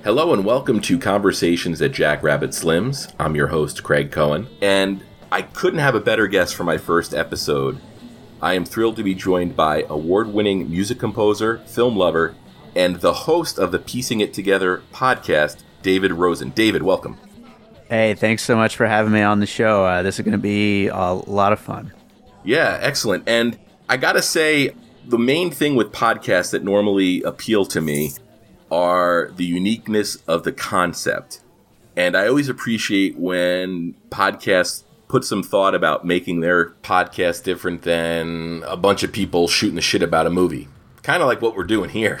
Hello and welcome to Conversations at Jackrabbit Slims. I'm your host, Craig Cohen, and I couldn't have a better guest for my first episode. I am thrilled to be joined by award-winning music composer, film lover, and the host of the Piecing It Together podcast, David Rosen. David, welcome. Hey, thanks so much for having me on the show. This is going to be a lot of fun. Yeah, excellent. And I gotta say, the main thing with podcasts that normally appeal to me are the uniqueness of the concept. And I always appreciate when podcasts put some thought about making their podcast different than a bunch of people shooting the shit about a movie. Kind of like what we're doing here.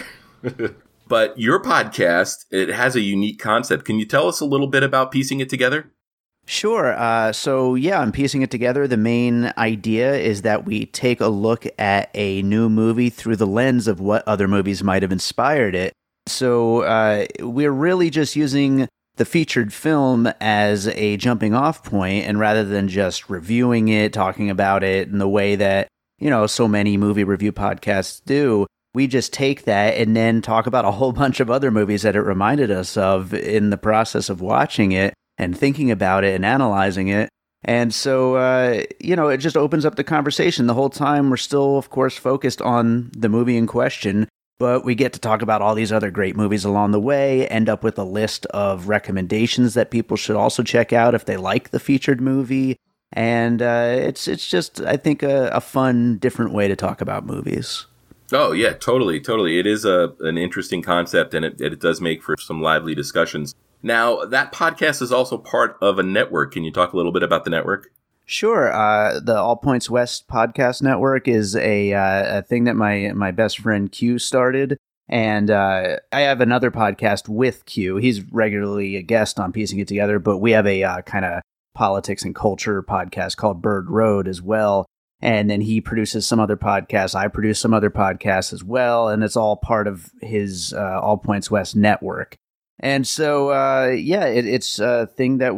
But your podcast, it has a unique concept. Can you tell us a little bit about Piecing It Together? Sure. I'm Piecing It Together. The main idea is that we take a look at a new movie through the lens of what other movies might have inspired it. So we're really just using the featured film as a jumping off point, and rather than just reviewing it, talking about it in the way that, so many movie review podcasts do, we just take that and then talk about a whole bunch of other movies that it reminded us of in the process of watching it and thinking about it and analyzing it. And so, it just opens up the conversation. The whole time we're still, of course, focused on the movie in question, but we get to talk about all these other great movies along the way, end up with a list of recommendations that people should also check out if they like the featured movie. And it's just, I think, a fun, different way to talk about movies. Oh, yeah, totally. It is an interesting concept, and it does make for some lively discussions. Now, that podcast is also part of a network. Can you talk a little bit about the network? Sure. The All Points West podcast network is a thing that my best friend Q started. And I have another podcast with Q. He's regularly a guest on Piecing It Together, but we have a kind of politics and culture podcast called Bird Road as well. And then he produces some other podcasts. I produce some other podcasts as well. And it's all part of his All Points West network. And so, it's a thing that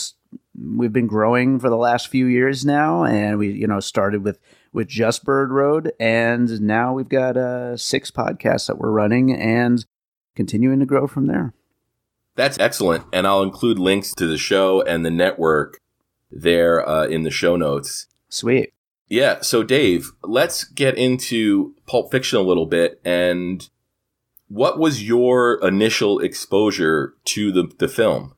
we've been growing for the last few years now. And we, started with just Bird Road. And now we've got 6 podcasts that we're running and continuing to grow from there. That's excellent. And I'll include links to the show and the network there in the show notes. Sweet. Yeah. So, Dave, let's get into Pulp Fiction a little bit. And what was your initial exposure to the film?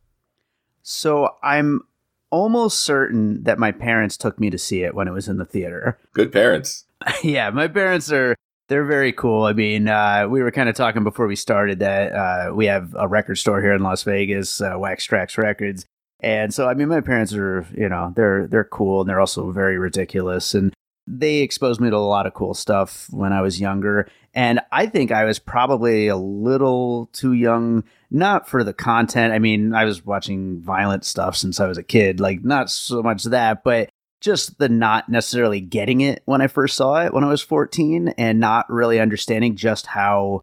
So I'm almost certain that my parents took me to see it when it was in the theater. Good parents. Yeah, my parents they're very cool. I mean, we were kind of talking before we started that we have a record store here in Las Vegas, Wax Trax Records. And so, I mean, my parents are, they're cool, and they're also very ridiculous. And they exposed me to a lot of cool stuff when I was younger. And I think I was probably a little too young, not for the content. I mean, I was watching violent stuff since I was a kid, like not so much that, but just the not necessarily getting it when I first saw it when I was 14 and not really understanding just how,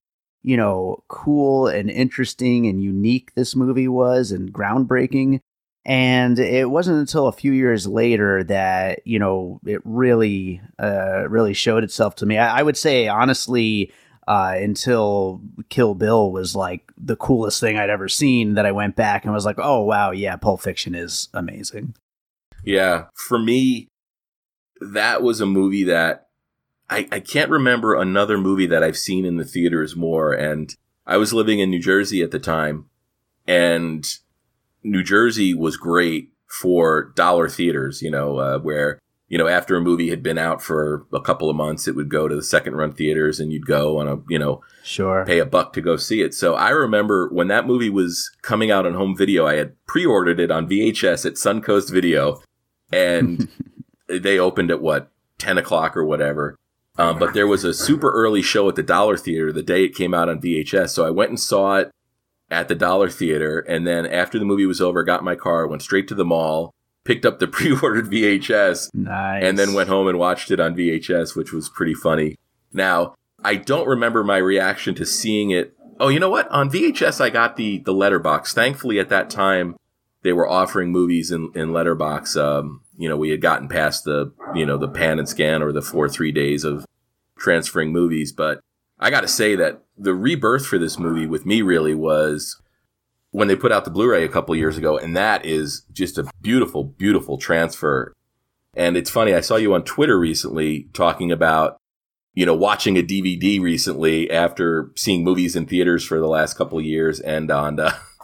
cool and interesting and unique this movie was and groundbreaking. And it wasn't until a few years later that, it really showed itself to me. I would say, honestly, until Kill Bill was like the coolest thing I'd ever seen, that I went back and was like, oh, wow, yeah, Pulp Fiction is amazing. Yeah. For me, that was a movie that I can't remember another movie that I've seen in the theaters more. And I was living in New Jersey at the time, and New Jersey was great for dollar theaters, where, after a movie had been out for a couple of months, it would go to the second run theaters and you'd go on sure, pay $1 to go see it. So I remember when that movie was coming out on home video, I had pre-ordered it on VHS at Suncoast Video, and they opened at 10 o'clock or whatever. But there was a super early show at the Dollar Theater the day it came out on VHS. So I went and saw it at the Dollar Theater, and then after the movie was over, got in my car, went straight to the mall, picked up the pre-ordered VHS, nice, and then went home and watched it on VHS, which was pretty funny. Now, I don't remember my reaction to seeing it. Oh, you know what? On VHS, I got the letterbox. Thankfully, at that time, they were offering movies in letterbox. We had gotten past the pan and scan or the 4-3 days of transferring movies, but I got to say that the rebirth for this movie with me really was when they put out the Blu-ray a couple years ago. And that is just a beautiful, beautiful transfer. And it's funny, I saw you on Twitter recently talking about, watching a DVD recently after seeing movies in theaters for the last couple of years and on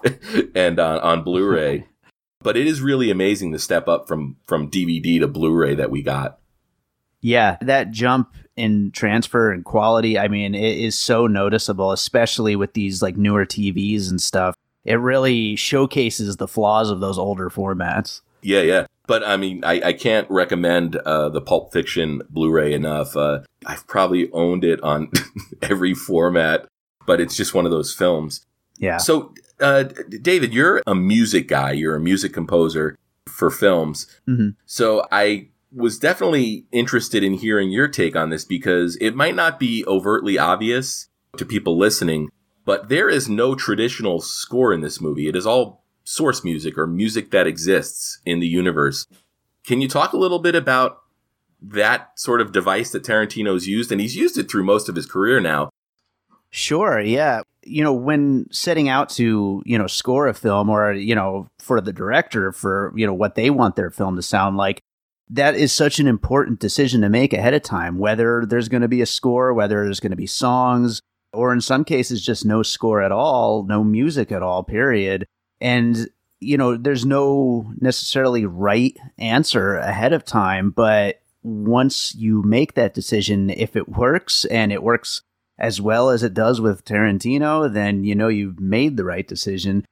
on Blu-ray. But it is really amazing the step up from DVD to Blu-ray that we got. Yeah, that jump in transfer and quality, I mean, it is so noticeable, especially with these like newer TVs and stuff. It really showcases the flaws of those older formats. Yeah. But I mean, I can't recommend the Pulp Fiction Blu-ray enough. I've probably owned it on every format, but it's just one of those films. Yeah. So, David, you're a music guy. You're a music composer for films. Mm-hmm. So I was definitely interested in hearing your take on this because it might not be overtly obvious to people listening, but there is no traditional score in this movie. It is all source music or music that exists in the universe. Can you talk a little bit about that sort of device that Tarantino's used? And he's used it through most of his career now. Sure, yeah. When setting out to, score a film or, for the director for, what they want their film to sound like, that is such an important decision to make ahead of time, whether there's going to be a score, whether there's going to be songs, or in some cases, just no score at all, no music at all, period. And, there's no necessarily right answer ahead of time, but once you make that decision, if it works and it works as well as it does with Tarantino, then you've made the right decision.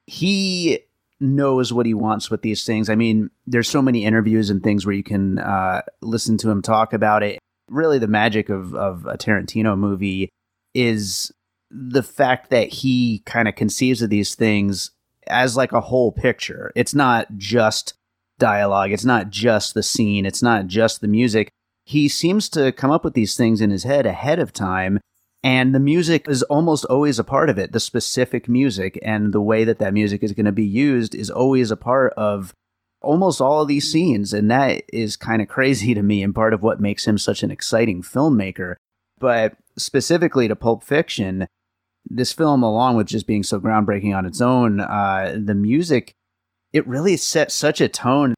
He knows what he wants with these things. I mean, there's so many interviews and things where you can listen to him talk about it. Really, the magic of a Tarantino movie is the fact that he kind of conceives of these things as like a whole picture. It's not just dialogue. It's not just the scene. It's not just the music. He seems to come up with these things in his head ahead of time. And the music is almost always a part of it. The specific music and the way that music is going to be used is always a part of almost all of these scenes. And that is kind of crazy to me and part of what makes him such an exciting filmmaker. But specifically to Pulp Fiction, this film, along with just being so groundbreaking on its own, the music, it really set such a tone.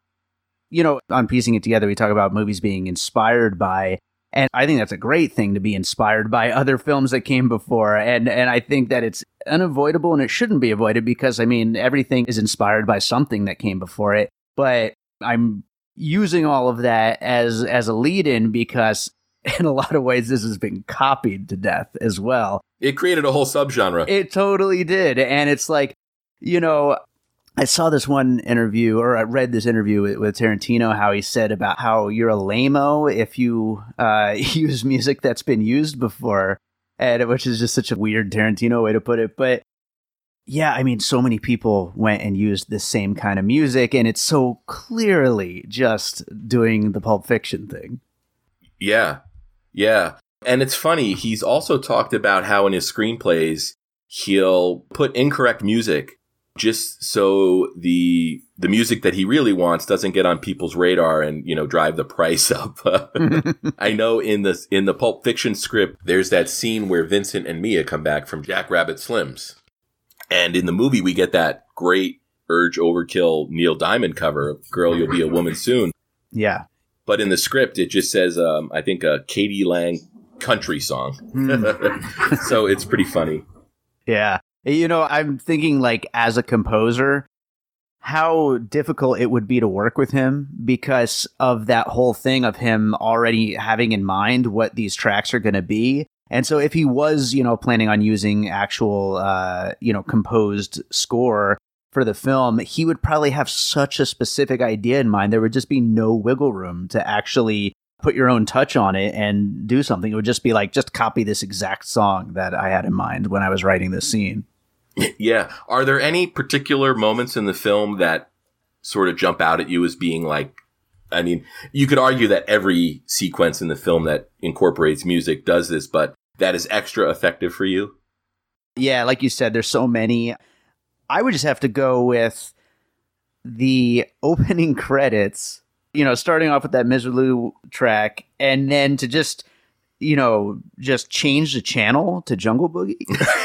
On Piecing It Together, we talk about movies being inspired by, and I think that's a great thing to be inspired by other films that came before. And I think that it's unavoidable and it shouldn't be avoided because, I mean, everything is inspired by something that came before it. But I'm using all of that as a lead-in because in a lot of ways, this has been copied to death as well. It created a whole subgenre. It totally did. And it's like, I saw this one interview, or I read this interview with Tarantino, how he said about how you're a lame-o if you use music that's been used before, and which is just such a weird Tarantino way to put it. But yeah, I mean, so many people went and used this same kind of music, and it's so clearly just doing the Pulp Fiction thing. Yeah. And it's funny, he's also talked about how in his screenplays, he'll put incorrect music just so the music that he really wants doesn't get on people's radar and, drive the price up. I know in the Pulp Fiction script, there's that scene where Vincent and Mia come back from Jackrabbit Slims. And in the movie, we get that great Urge Overkill Neil Diamond cover, Girl, You'll Be a Woman Soon. Yeah. But in the script, it just says, I think, a Katie Lang country song. So it's pretty funny. Yeah. I'm thinking, like, as a composer, how difficult it would be to work with him because of that whole thing of him already having in mind what these tracks are going to be. And so if he was, planning on using actual, composed score for the film, he would probably have such a specific idea in mind. There would just be no wiggle room to actually put your own touch on it and do something. It would just be like, just copy this exact song that I had in mind when I was writing this scene. Yeah. Are there any particular moments in the film that sort of jump out at you as being like, I mean, you could argue that every sequence in the film that incorporates music does this, but that is extra effective for you? Yeah, like you said, there's so many. I would just have to go with the opening credits, starting off with that Misirlou track, and then to just, just change the channel to Jungle Boogie.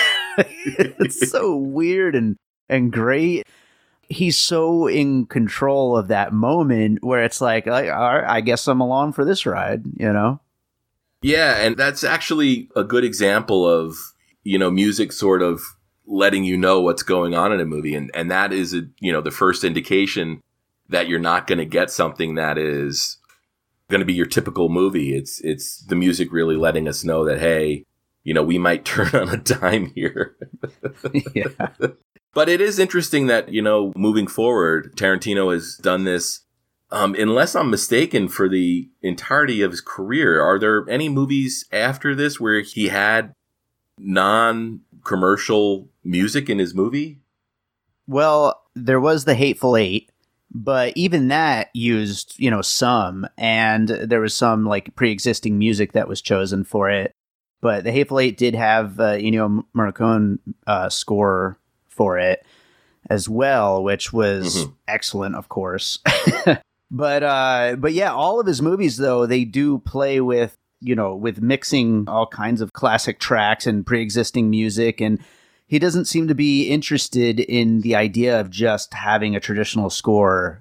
It's so weird and great. He's so in control of that moment where it's like, all right, I guess I'm along for this ride, Yeah, and that's actually a good example of, music sort of letting you know what's going on in a movie. And that is, the first indication that you're not going to get something that is going to be your typical movie. It's the music really letting us know that, hey, we might turn on a dime here. Yeah. But it is interesting that, moving forward, Tarantino has done this, unless I'm mistaken, for the entirety of his career. Are there any movies after this where he had non-commercial music in his movie? Well, there was The Hateful Eight, but even that used, some, and there was some like pre-existing music that was chosen for it. But The Hateful Eight did have Ennio Morricone score for it as well, which was excellent, of course. But yeah, all of his movies though, they do play with mixing all kinds of classic tracks and pre-existing music, and he doesn't seem to be interested in the idea of just having a traditional score,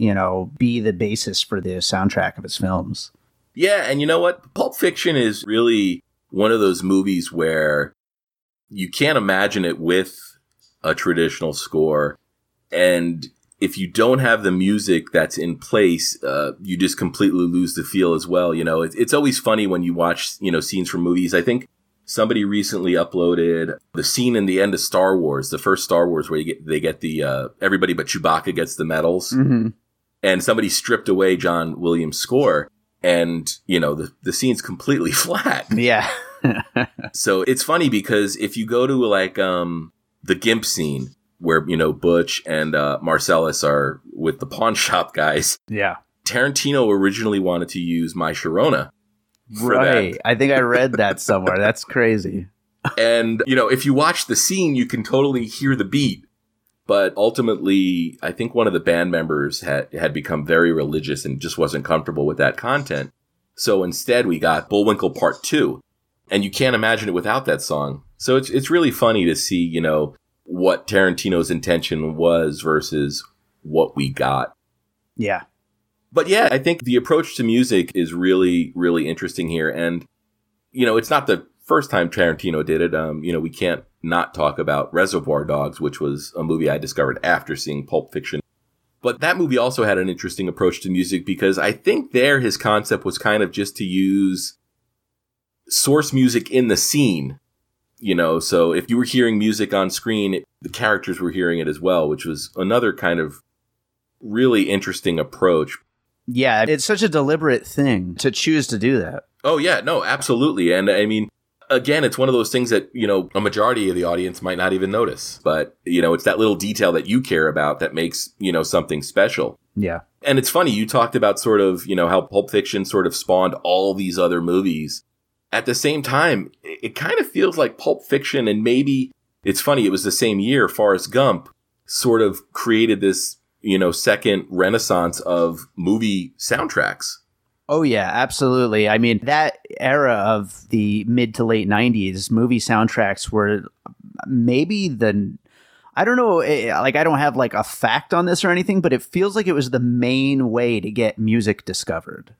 be the basis for the soundtrack of his films. Yeah, and you know what? Pulp Fiction is really one of those movies where you can't imagine it with a traditional score. And if you don't have the music that's in place, you just completely lose the feel as well. It's always funny when you watch, scenes from movies. I think somebody recently uploaded the scene in the end of Star Wars, the first Star Wars, where they get the, everybody but Chewbacca gets the medals. Mm-hmm. And somebody stripped away John Williams' score. And, the scene's completely flat. Yeah. So it's funny because if you go to like the Gimp scene where, Butch and Marcellus are with the pawn shop guys. Yeah. Tarantino originally wanted to use My Sharona. Right. I think I read that somewhere. That's crazy. And, if you watch the scene, you can totally hear the beat. But ultimately, I think one of the band members had become very religious and just wasn't comfortable with that content. So instead, we got Bullwinkle Part 2. And you can't imagine it without that song. So it's really funny to see, what Tarantino's intention was versus what we got. Yeah. But yeah, I think the approach to music is really, really interesting here. And, it's not the first time Tarantino did it. We can't not talk about Reservoir Dogs, which was a movie I discovered after seeing Pulp Fiction. But that movie also had an interesting approach to music because I think there his concept was kind of just to use source music in the scene. So if you were hearing music on screen, the characters were hearing it as well, which was another kind of really interesting approach. Yeah, it's such a deliberate thing to choose to do that. Oh, yeah, no, absolutely. And I mean, again, it's one of those things that, a majority of the audience might not even notice. But, it's that little detail that you care about that makes, something special. Yeah. And it's funny, you talked about sort of, how Pulp Fiction sort of spawned all these other movies. At the same time, it kind of feels like Pulp Fiction, and maybe it's funny, it was the same year Forrest Gump sort of created this, second renaissance of movie soundtracks. Oh, yeah, absolutely. I mean, that era of the mid to late 90s, movie soundtracks were maybe I don't know, I don't have like a fact on this or anything, but it feels like it was the main way to get music discovered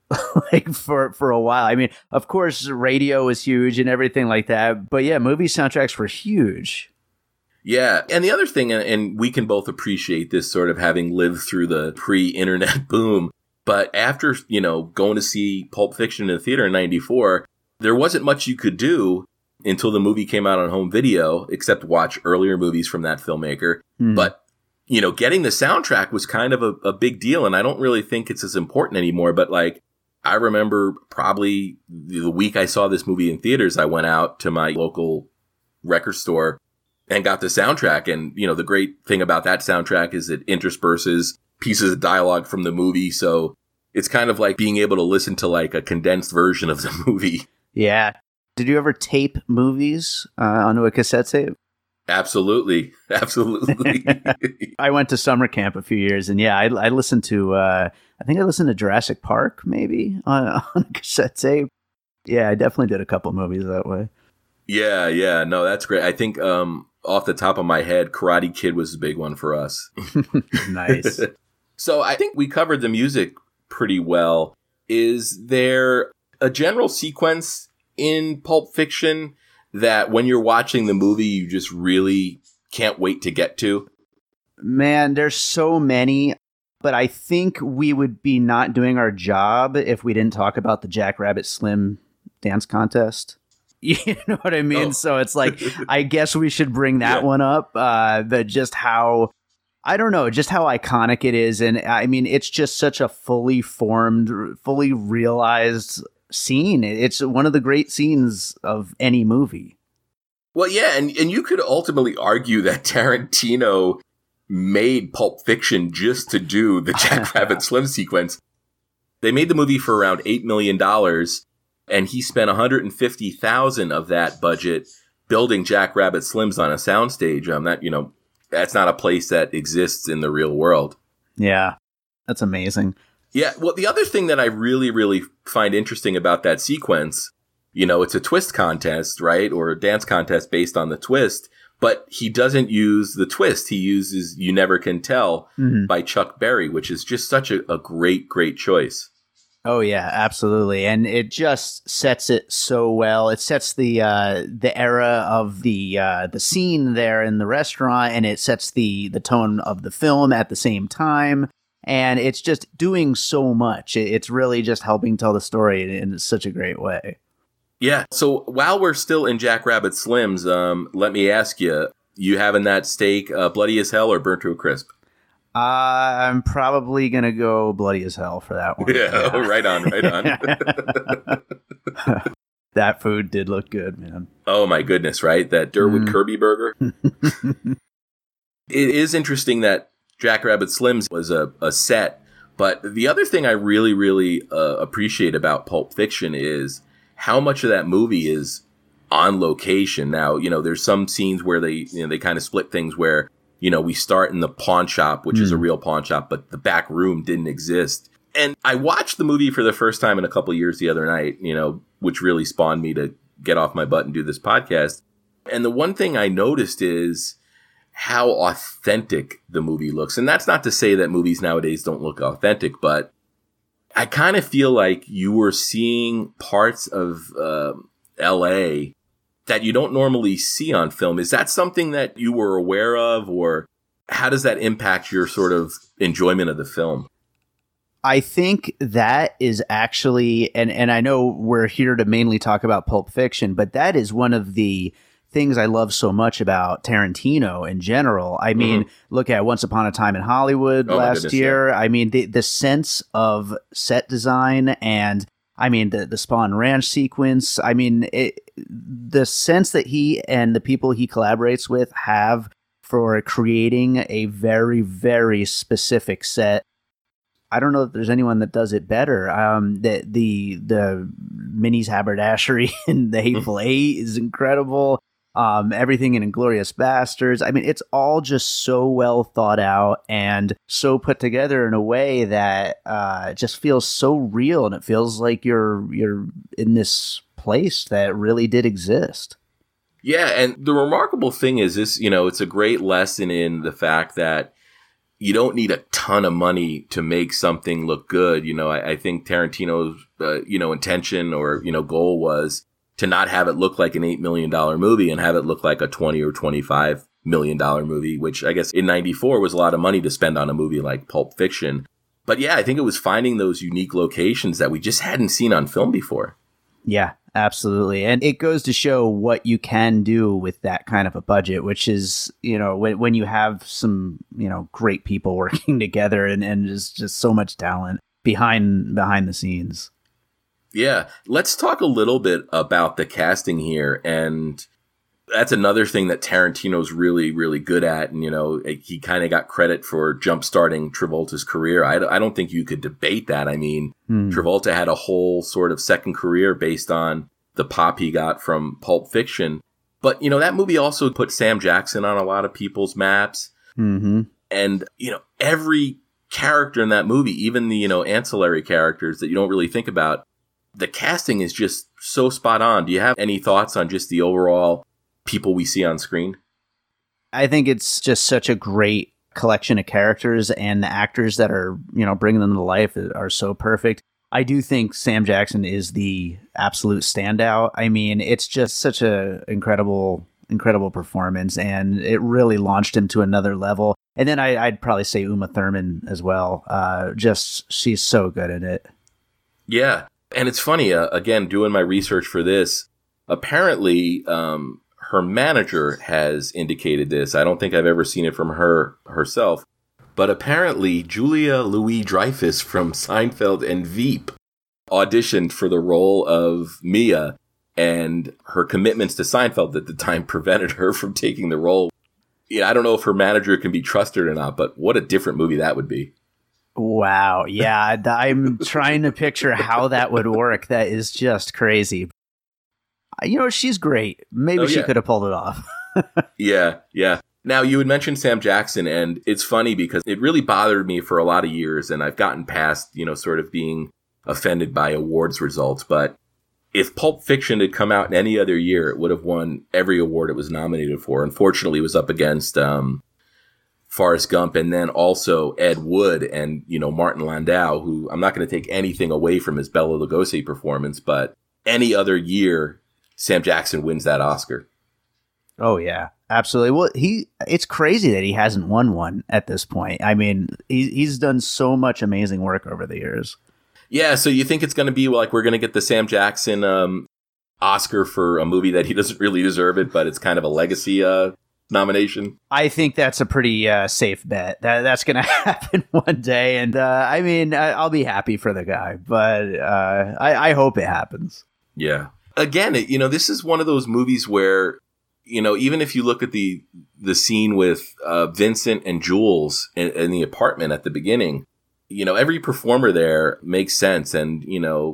for a while. I mean, of course, radio was huge and everything like that. But yeah, movie soundtracks were huge. Yeah. And the other thing, and we can both appreciate this sort of having lived through the pre-internet boom. But after, going to see Pulp Fiction in the theater in 94, there wasn't much you could do until the movie came out on home video, except watch earlier movies from that filmmaker. But, getting the soundtrack was kind of a big deal. And I don't really think it's as important anymore. But I remember probably the week I saw this movie in theaters, I went out to my local record store and got the soundtrack. And, the great thing about that soundtrack is it intersperses pieces of dialogue from the movie. So it's kind of like being able to listen to like a condensed version of the movie. Yeah. Did you ever tape movies onto a cassette tape? Absolutely. Absolutely. I went to summer camp a few years, and yeah, I listened to, I think I listened to Jurassic Park maybe on a cassette tape. Yeah, I definitely did a couple movies that way. Yeah. No, that's great. I think off the top of my head, Karate Kid was a big one for us. Nice. So I think we covered the music pretty well. Is there a general sequence in Pulp Fiction that when you're watching the movie, you just really can't wait to get to? Man, there's so many, but I think we would be not doing our job if we didn't talk about the Jackrabbit Slim dance contest. You know what I mean? Oh. So it's like, I guess we should bring that one up. That just how, I don't know, just how iconic it is. And I mean, it's just such a fully formed, fully realized scene. It's one of the great scenes of any movie. Well, yeah, and you could ultimately argue that Tarantino made Pulp Fiction just to do the Jackrabbit Slim sequence. They made the movie for around $8 million, and he spent $150,000 of that budget building Jackrabbit Slims on a soundstage. That's not a place that exists in the real world. Yeah, that's amazing. Yeah, well, the other thing that I really, really find interesting about that sequence, it's a twist contest, right? Or a dance contest based on the twist, but he doesn't use the twist. He uses You Never Can Tell by Chuck Berry, which is just such a great, great choice. Oh yeah, absolutely, and it just sets it so well. It sets the era of the scene there in the restaurant, and it sets the tone of the film at the same time. And it's just doing so much. It's really just helping tell the story in such a great way. Yeah. So while we're still in Jackrabbit Slims, let me ask you: you having that steak bloody as hell or burnt to a crisp? I'm probably going to go bloody as hell for that one. Yeah, right on. That food did look good, man. Oh, my goodness, right? That Durwood Kirby burger. It is interesting that Jackrabbit Slims was a set, but the other thing I really, really appreciate about Pulp Fiction is how much of that movie is on location. Now, there's some scenes where they kind of split things where we start in the pawn shop, which is a real pawn shop, but the back room didn't exist. And I watched the movie for the first time in a couple of years the other night, which really spawned me to get off my butt and do this podcast. And the one thing I noticed is how authentic the movie looks. And that's not to say that movies nowadays don't look authentic, but I kind of feel like you were seeing parts of LA that you don't normally see on film. Is that something that you were aware of, or how does that impact your sort of enjoyment of the film? I think that is actually, and I know we're here to mainly talk about Pulp Fiction, but that is one of the things I love so much about Tarantino in general. I mean, look at Once Upon a Time in Hollywood last year. Yeah. I mean, the sense of set design and I mean, the Spawn Ranch sequence, I mean, the sense that he and the people he collaborates with have for creating a very, very specific set. I don't know if there's anyone that does it better. The Minnie's haberdashery in The Hateful Eight is incredible. Everything in Inglourious Basterds. I mean, it's all just so well thought out and so put together in a way that it just feels so real, and it feels like you're in this place that really did exist. Yeah, and the remarkable thing is this, it's a great lesson in the fact that you don't need a ton of money to make something look good. I think Tarantino's, intention or, goal was to not have it look like an $8 million movie and have it look like a $20 or $25 million movie, which I guess in 94 was a lot of money to spend on a movie like Pulp Fiction. But yeah, I think it was finding those unique locations that we just hadn't seen on film before. Yeah, absolutely. And it goes to show what you can do with that kind of a budget, which is, when you have some, great people working together and just so much talent behind the scenes. Yeah. Let's talk a little bit about the casting here. And that's another thing that Tarantino's really, really good at. And, he kind of got credit for jumpstarting Travolta's career. I don't think you could debate that. I mean, Travolta had a whole sort of second career based on the pop he got from Pulp Fiction. But, that movie also put Sam Jackson on a lot of people's maps. Mm-hmm. And, every character in that movie, even the, ancillary characters that you don't really think about, the casting is just so spot on. Do you have any thoughts on just the overall people we see on screen? I think it's just such a great collection of characters, and the actors that are, bringing them to life are so perfect. I do think Sam Jackson is the absolute standout. I mean, it's just such a incredible performance, and it really launched him to another level. And then I'd probably say Uma Thurman as well. She's so good in it. Yeah. And it's funny, again, doing my research for this, apparently her manager has indicated this. I don't think I've ever seen it from her herself. But apparently Julia Louis-Dreyfus from Seinfeld and Veep auditioned for the role of Mia, and her commitments to Seinfeld at the time prevented her from taking the role. Yeah, I don't know if her manager can be trusted or not, but what a different movie that would be. Wow. Yeah, I'm trying to picture how that would work. That is just crazy. She's great. Maybe she could have pulled it off. Yeah. Now, you had mentioned Sam Jackson, and it's funny because it really bothered me for a lot of years, and I've gotten past, sort of being offended by awards results. But if Pulp Fiction had come out in any other year, it would have won every award it was nominated for. Unfortunately, it was up against Forrest Gump, and then also Ed Wood and, Martin Landau, who I'm not going to take anything away from his Bela Lugosi performance, but any other year, Sam Jackson wins that Oscar. Oh, yeah, absolutely. Well, it's crazy that he hasn't won one at this point. I mean, he's done so much amazing work over the years. Yeah, so you think it's going to be like we're going to get the Sam Jackson Oscar for a movie that he doesn't really deserve it, but it's kind of a legacy nomination? I think that's a pretty safe bet. That's going to happen one day, and I'll be happy for the guy, but I hope it happens. Yeah. Again, this is one of those movies where, even if you look at the scene with Vincent and Jules in the apartment at the beginning, every performer there makes sense. And,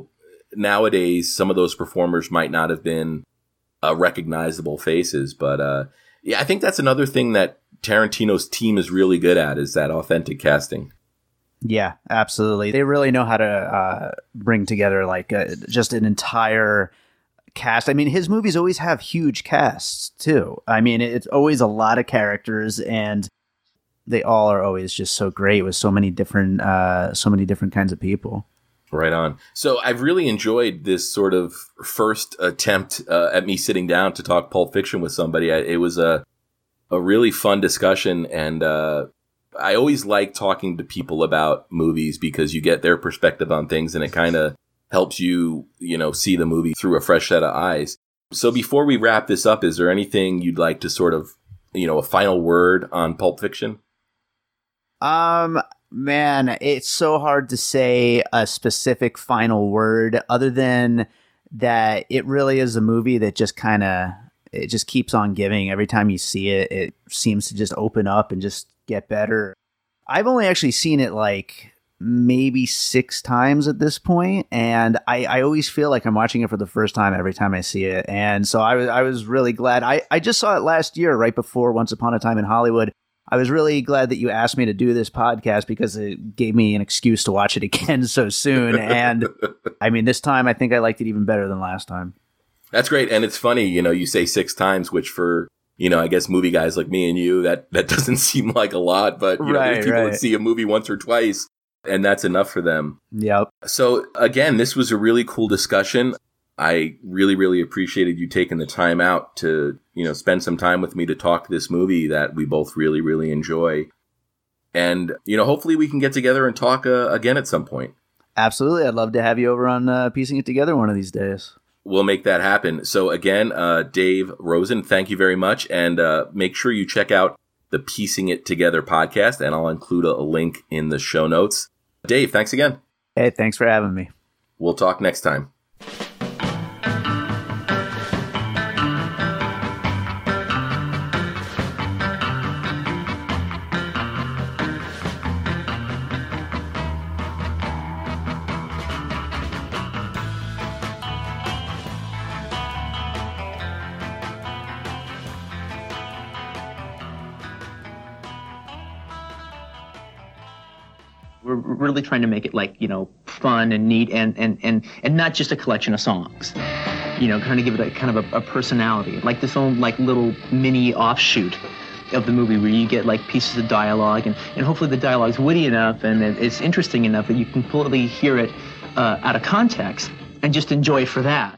nowadays, some of those performers might not have been recognizable faces. But, I think that's another thing that Tarantino's team is really good at, is that authentic casting. Yeah, absolutely. They really know how to bring together just an entire cast. I mean, his movies always have huge casts too. I mean, it's always a lot of characters, and they all are always just so great with so many different kinds of people. Right on. So I've really enjoyed this sort of first attempt at me sitting down to talk Pulp Fiction with somebody. It was a really fun discussion, and I always like talking to people about movies because you get their perspective on things, and it kind of helps you, see the movie through a fresh set of eyes. So before we wrap this up, is there anything you'd like to sort of, a final word on Pulp Fiction? Man, it's so hard to say a specific final word other than that it really is a movie that just it just keeps on giving. Every time you see it, it seems to just open up and just get better. I've only actually seen it maybe 6 times at this point, and I always feel like I'm watching it for the first time every time I see it. And so I was really glad. I just saw it last year, right before Once Upon a Time in Hollywood. I was really glad that you asked me to do this podcast because it gave me an excuse to watch it again so soon. And I mean, this time I think I liked it even better than last time. That's great. And it's funny, you say 6 times, which for, I guess movie guys like me and you, that doesn't seem like a lot, but there's people that see a movie once or twice, and that's enough for them. Yep. So again, this was a really cool discussion. I really, really appreciated you taking the time out to, spend some time with me to talk this movie that we both really, really enjoy. And, hopefully we can get together and talk again at some point. Absolutely. I'd love to have you over on Piecing It Together one of these days. We'll make that happen. So again, Dave Rosen, thank you very much. And make sure you check out the Piecing It Together podcast, and I'll include a link in the show notes. Dave, thanks again. Hey, thanks for having me. We'll talk next time. We're really trying to make it fun and neat and not just a collection of songs. You know, kind of give it a kind of a personality, like this own like little mini offshoot of the movie where you get like pieces of dialogue and hopefully the dialogue's witty enough and it's interesting enough that you can completely hear it out of context and just enjoy it for that.